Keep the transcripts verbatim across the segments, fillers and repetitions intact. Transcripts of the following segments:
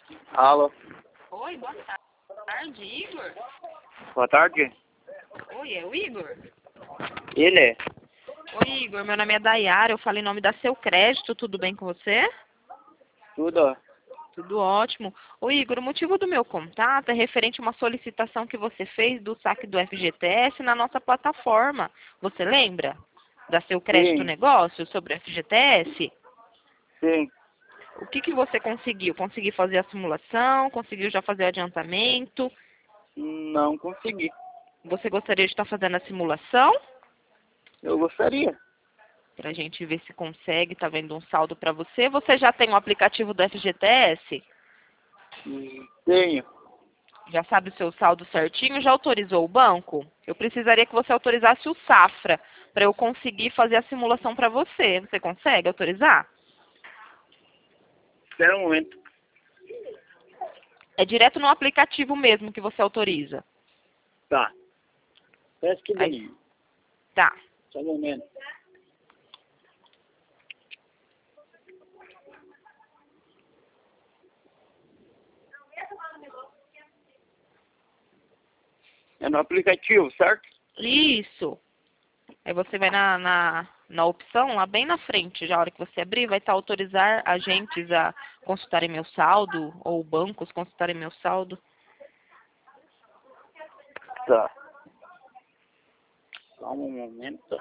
Alô, Oi, boa tarde, Igor. boa tarde. Oi, é o Igor? Ele é? Oi, Igor, meu nome é Dayara, eu falo em nome da Seu Crédito, tudo bem com você? Tudo? Tudo ótimo. Ô, Igor, o motivo do meu contato é referente a uma solicitação que você fez do saque do F G T S na nossa plataforma. Você lembra? Da Seu Crédito Sim, Negócio sobre o F G T S? sim. O que, que você conseguiu? Conseguiu fazer a simulação? Conseguiu já fazer o adiantamento? Não consegui. Você gostaria de estar fazendo a simulação? Eu gostaria. Pra gente ver se consegue, tá vendo um saldo para você. Você já tem o aplicativo do F G T S? Hum, Tenho. Já sabe o seu saldo certinho? Já autorizou o banco? Eu precisaria que você autorizasse o Safra para eu conseguir fazer a simulação para você. Você consegue autorizar? Espera um momento. É direto no aplicativo mesmo que você autoriza. Tá. Parece que Aí, bem. tá. Só um momento. É no aplicativo, certo? Isso. Aí você vai na, na, na opção, lá bem na frente, já a hora que você abrir, vai estar autorizar agentes a consultarem meu saldo, ou bancos consultarem meu saldo. Tá. Só um momento.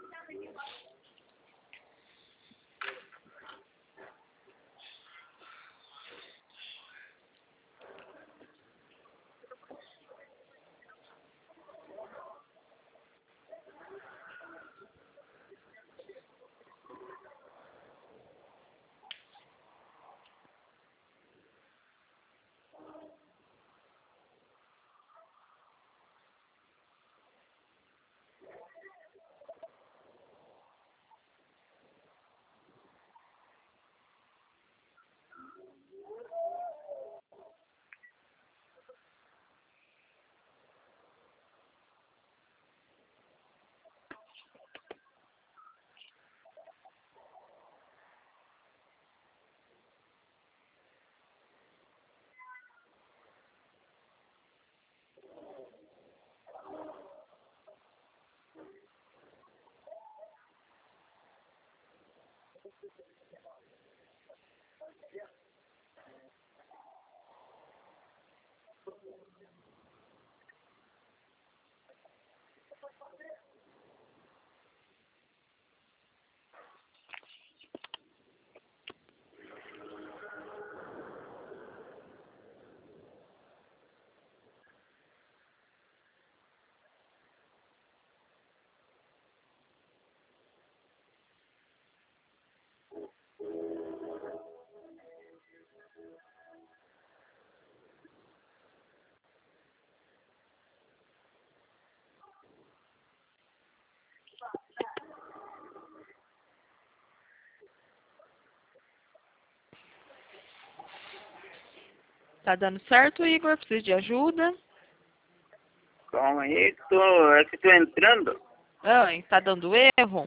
Tá dando certo, Igor? Precisa de ajuda? Calma aí, que tô, é que tô entrando. Ah, tá dando erro?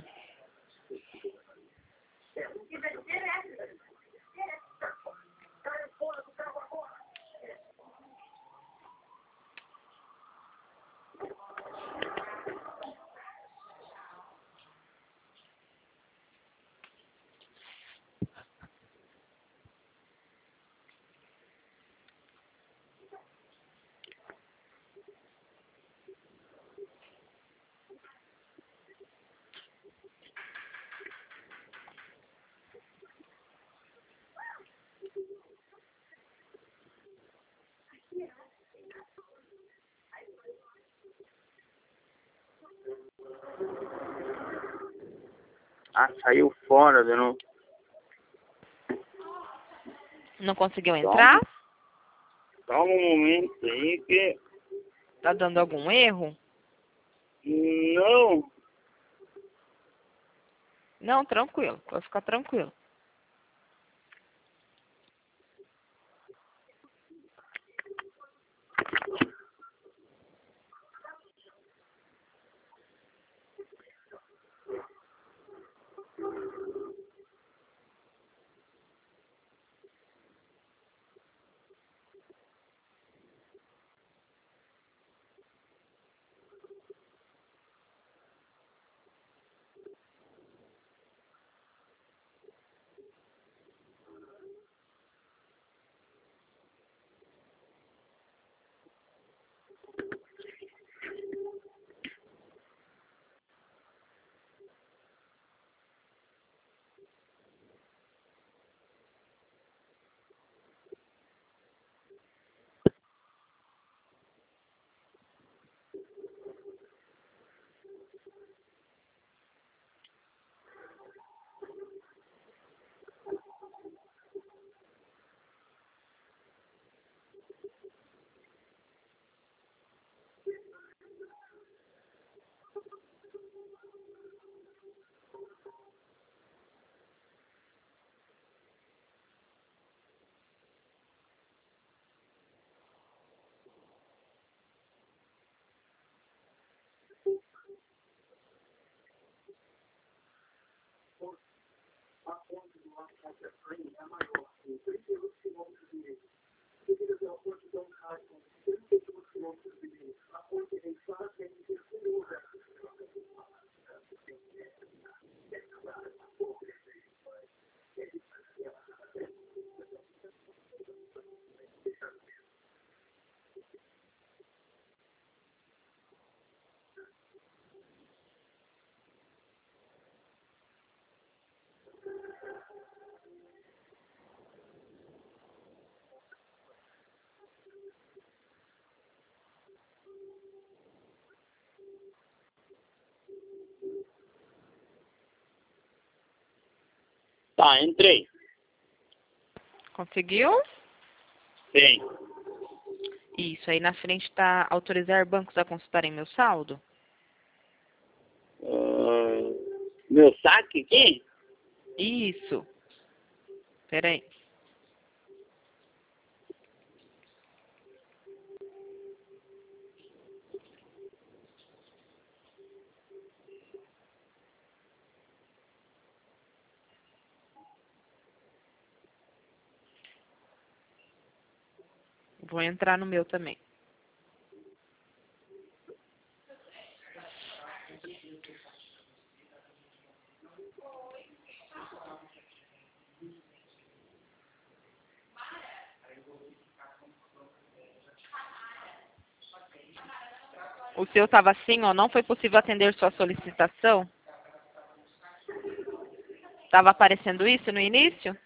Ah, saiu fora de novo. Não conseguiu Calma, entrar? calma um momento aí que... Tá dando algum erro? Não. Não, tranquilo. Pode ficar tranquilo. Tá, entrei. Conseguiu? Sim. Isso, aí na frente tá autorizar bancos a consultarem meu saldo. Ah, meu saque aqui? Isso. Peraí. Vou entrar no meu também. O seu estava assim, ó, não foi possível atender sua solicitação? Estava aparecendo isso no início?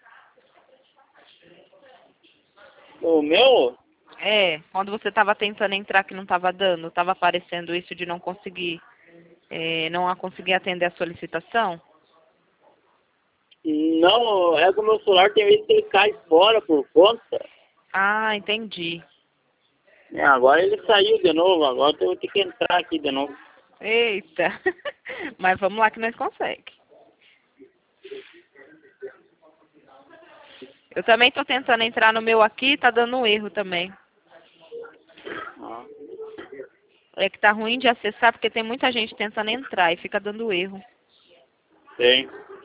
O meu? É, quando você estava tentando entrar que não estava dando, estava aparecendo isso de não conseguir, é, não a conseguir atender a solicitação? Não, é que o meu celular tem vezes que ele cai fora por conta. Ah, entendi. É, agora ele saiu de novo, agora eu vou ter que entrar aqui de novo. Eita. Mas vamos lá que nós conseguimos. Eu também estou tentando entrar no meu aqui, tá dando um erro também. Ah, É que tá ruim de acessar porque tem muita gente tentando entrar e fica dando erro. tem.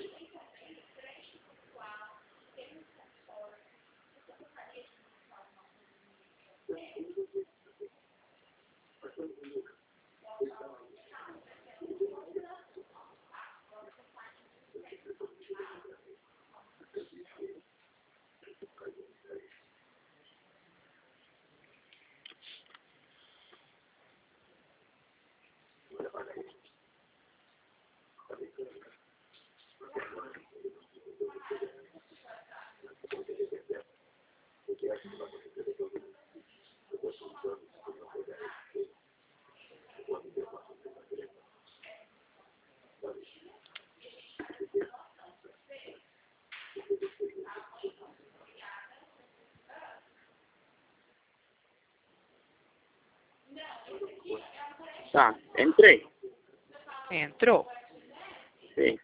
Tá, entrei. Entrou. Sim.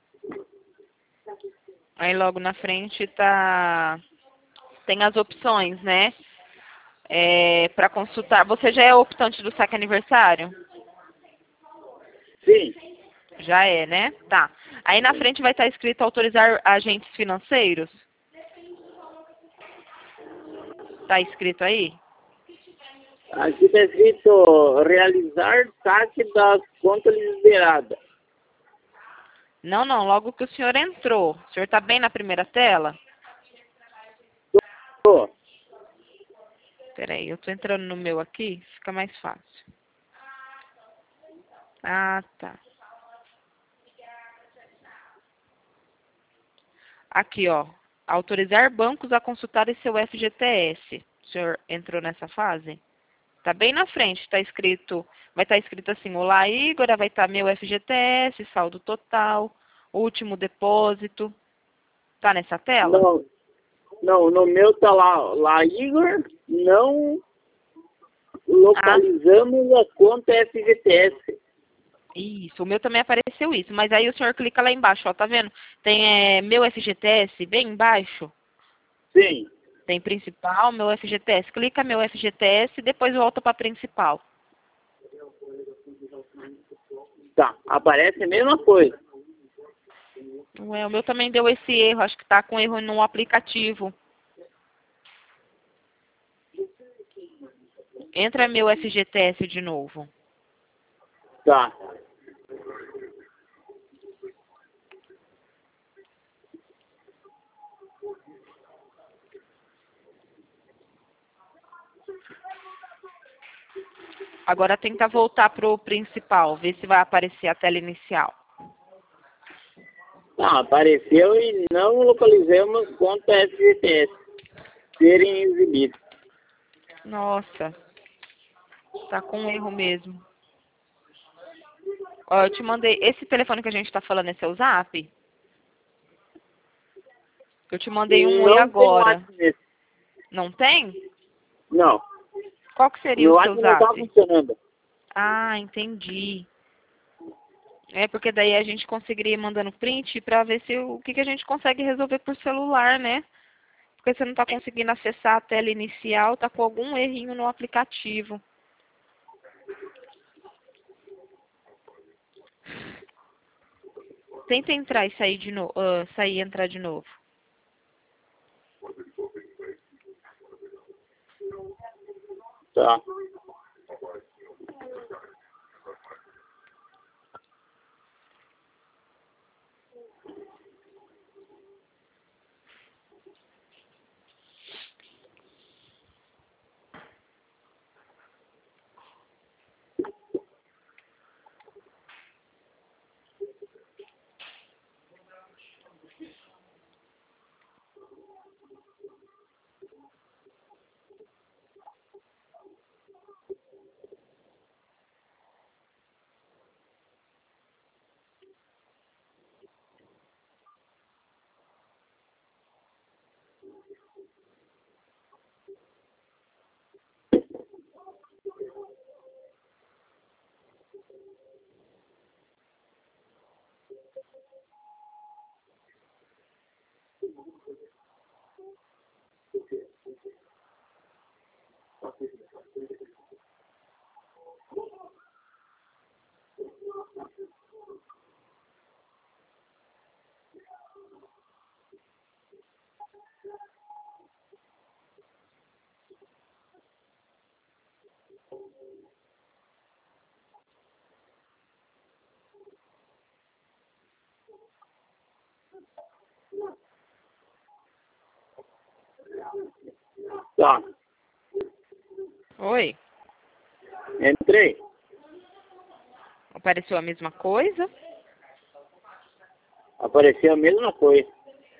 Aí logo na frente tá tem as opções, né? É, para consultar. Você já é optante do saque aniversário? Sim. Já é, né? Tá. Aí na frente vai estar escrito autorizar agentes financeiros. Tá escrito aí? Aqui está escrito realizar saque da conta liberada. Não, não. Logo que o senhor entrou. O senhor tá bem na primeira tela? Tô. Peraí, eu tô entrando no meu aqui, fica mais fácil. Ah, tá. Aqui, ó. Autorizar bancos a consultarem seu F G T S. O senhor entrou nessa fase? Tá bem na frente, tá escrito, vai estar escrito assim, olá Igor, vai estar meu F G T S, saldo total, último depósito. Tá nessa tela? Não, não, no meu tá lá, lá Igor, não Ah, localizamos a conta F G T S. isso, o meu também apareceu isso, mas aí o senhor clica lá embaixo, ó, tá vendo? Tem é, meu F G T S bem embaixo, Sim. tem principal, meu F G T S, clica meu F G T S e depois volta para principal. Tá, aparece a mesma coisa. Ué, o meu também deu esse erro, acho que tá com erro no aplicativo. Entra meu F G T S de novo. Tá. Agora tenta voltar pro principal, ver se vai aparecer a tela inicial. Tá, apareceu e não localizamos conta F G T S serem exibidos. Nossa, tá com erro mesmo. Ó, eu te mandei, esse telefone que a gente tá falando é seu Zap? Eu te mandei um Não oi tem agora. WhatsApp nesse. Não tem? Não. Qual que seria Meu o seu WhatsApp não tá zap? funcionando. Ah, entendi. É porque daí a gente conseguiria ir mandando print pra ver se o que, que a gente consegue resolver por celular, né? Porque você não tá conseguindo acessar a tela inicial, tá com algum errinho no aplicativo. Tenta entrar e sair de novo, sair e entrar de novo. Tá. Tá. Oi, Entrei. apareceu a mesma coisa? Apareceu a mesma coisa.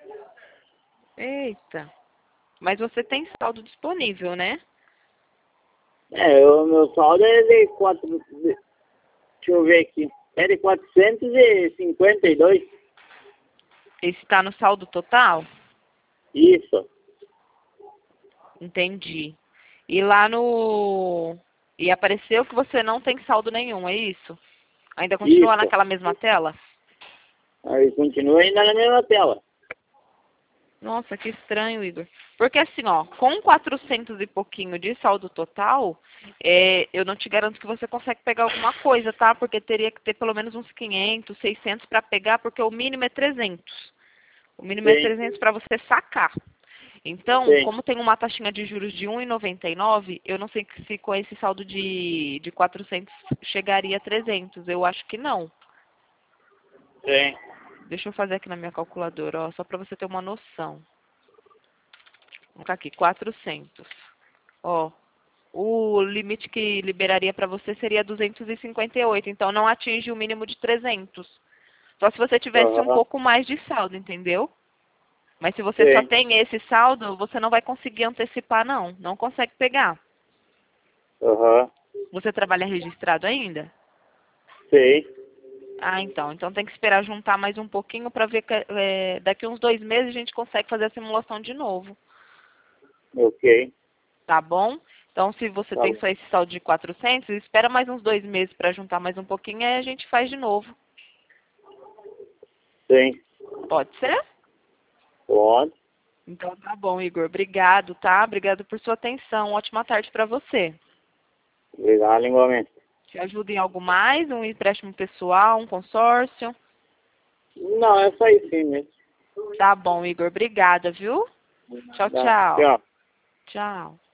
Eita. Mas você tem saldo disponível, né? É, o meu saldo é de quatro. De, deixa eu ver aqui. É de quatrocentos e cinquenta e dois. Esse tá no saldo total? Isso. Entendi. E lá no... E apareceu que você não tem saldo nenhum, é isso? Ainda continua Isso. naquela mesma tela? Aí continua ainda na mesma tela. Nossa, que estranho, Igor. Porque assim, ó, com quatrocentos e pouquinho de saldo total, é, eu não te garanto que você consegue pegar alguma coisa, tá? Porque teria que ter pelo menos uns quinhentos, seiscentos para pegar, porque o mínimo é trezentos. O mínimo é Sim. trezentos para você sacar. Então, Sim. como tem uma taxinha de juros de um vírgula noventa e nove, eu não sei se com esse saldo de, de quatrocentos chegaria a trezentos. Eu acho que não. Sim. Deixa eu fazer aqui na minha calculadora, ó, só para você ter uma noção. Vou colocar aqui, quatrocentos. Ó, o limite que liberaria para você seria duzentos e cinquenta e oito, então não atinge o mínimo de trezentos. Só se você tivesse um Aham. pouco mais de saldo, entendeu? Mas se você só Sim. tem esse saldo, você não vai conseguir antecipar, não. Não consegue pegar. Aham. Você trabalha registrado ainda? Sim. Ah, então. Então tem que esperar juntar mais um pouquinho para ver que é, daqui uns dois meses a gente consegue fazer a simulação de novo. Ok. Tá bom? Então, se você Tá tem bom. só esse saldo de quatrocentos, espera mais uns dois meses para juntar mais um pouquinho e aí a gente faz de novo. Sim. Pode ser? Pode. Então tá bom, Igor. Obrigado, tá? Obrigado por sua atenção. Ótima tarde para você. Obrigado, igualmente. Te ajuda em algo mais? Um empréstimo pessoal, um consórcio? Não, é só isso mesmo. Tá bom, Igor. Obrigada, viu? Tchau, Tá. tchau. Tchau. Tchau.